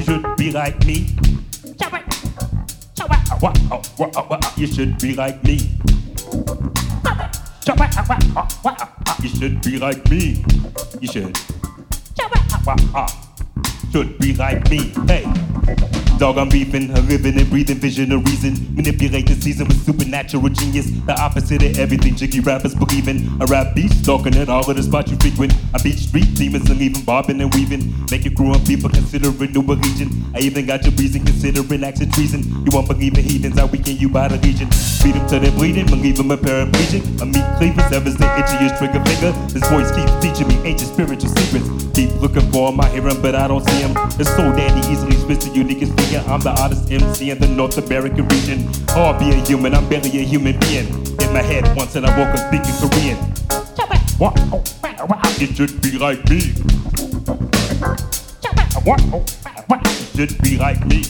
You should be like me. You should be like me. You should be like me. You should be like me. Hey. Dog, I'm beefing, a living and breathing vision, a reason. Manipulate the season with supernatural genius. The opposite of everything jiggy rappers believe in. I rap beats, stalking at all of the spots you frequent. I beat street demons and leave them bobbing and weaving. Make your crew and people consider it new allegiance. I even got your reason considering acts of treason. You won't believe in heathens, I weaken you by the legion. Beat them till they're bleeding, and leave them a paraplegic. A meat cleaver severs the itchiest trigger finger. This voice keeps teaching me ancient spiritual secrets. Keep looking for my hearing, but I don't see him. It's so dandy, easily spits the uniquest figure. I'm the artist MC in the North American region. Oh, being human, I'm barely a human being. In my head once and I woke up speaking Korean. You should be like me. You should be like me.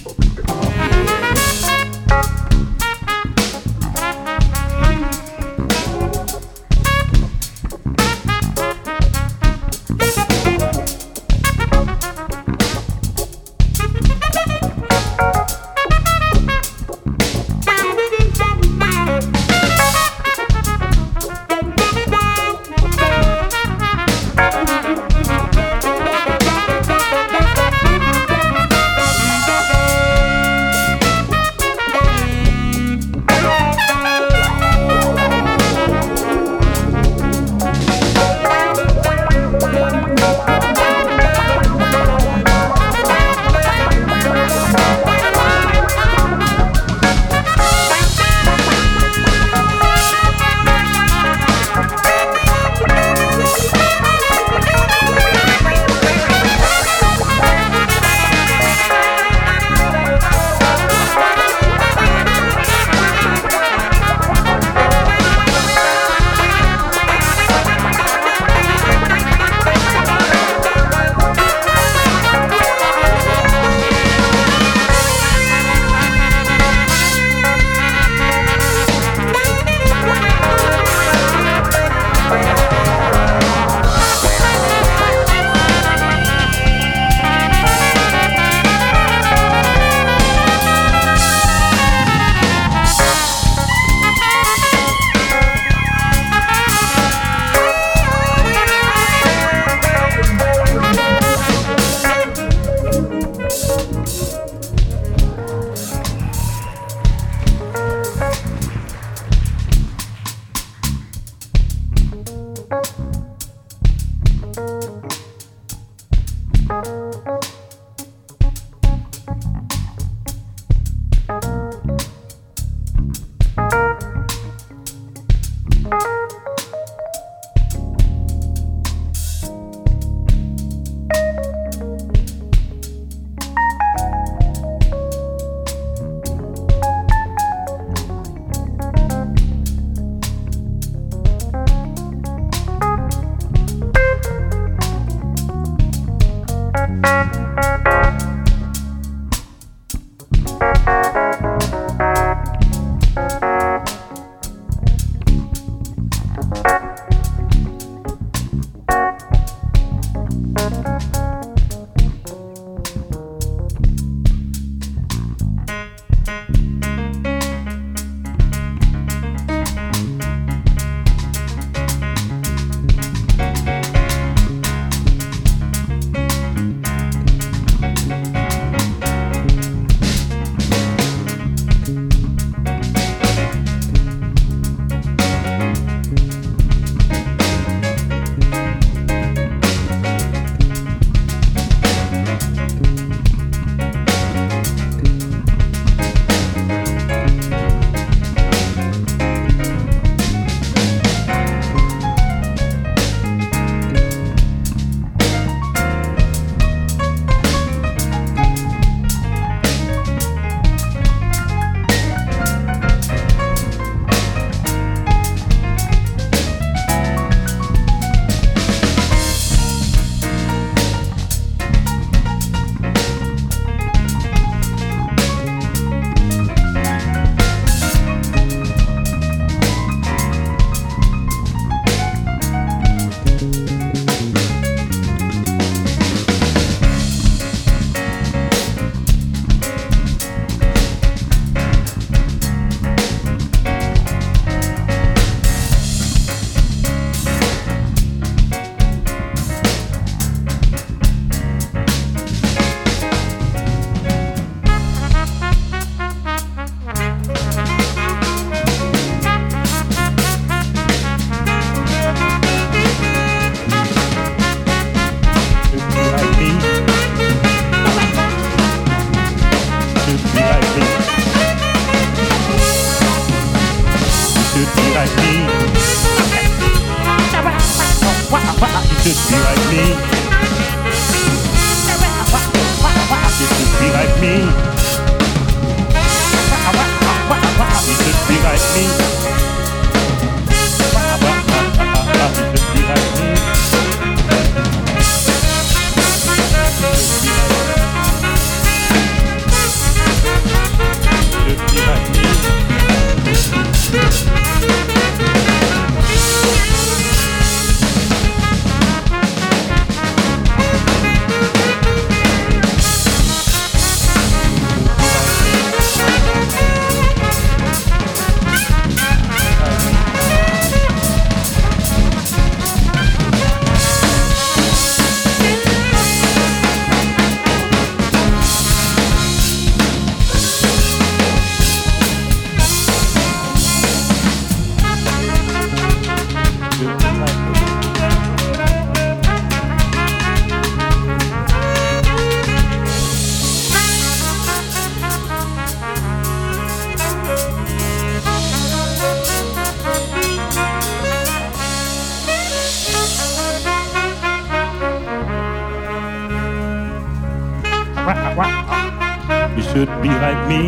should be like me.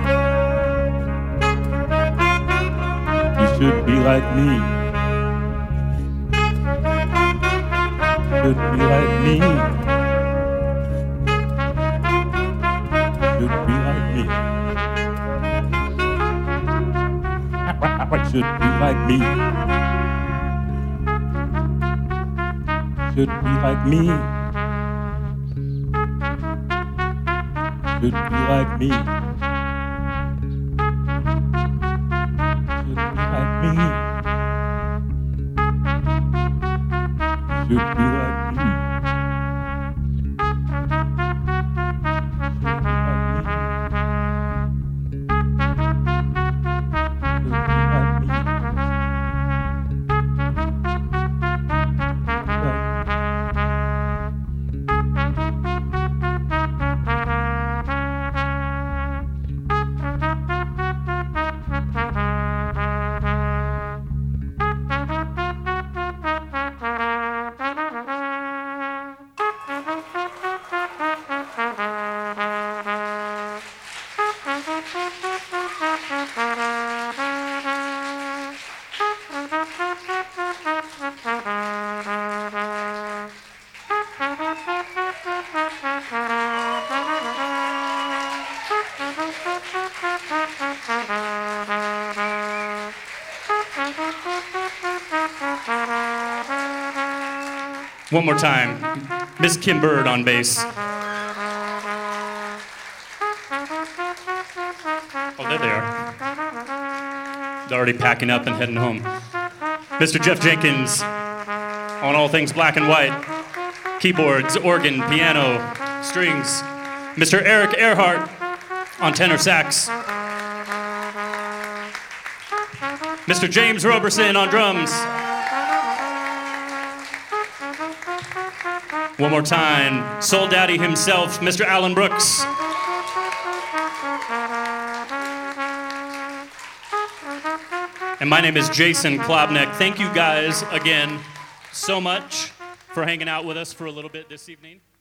You should be like me. Should be like me. Should be like me. Should be like me. Should be like me. Should be like me. Should be like me. Should be like me. One more time, Miss Kim Bird on bass. Oh, there they are. They're already packing up and heading home. Mr. Jeff Jenkins on all things black and white. Keyboards, organ, piano, strings. Mr. Eric Earhart on tenor sax. Mr. James Roberson on drums. One more time, Soul Daddy himself, Mr. Alan Brooks. And my name is Jason Klobnik. Thank you guys again so much for hanging out with us for a little bit this evening.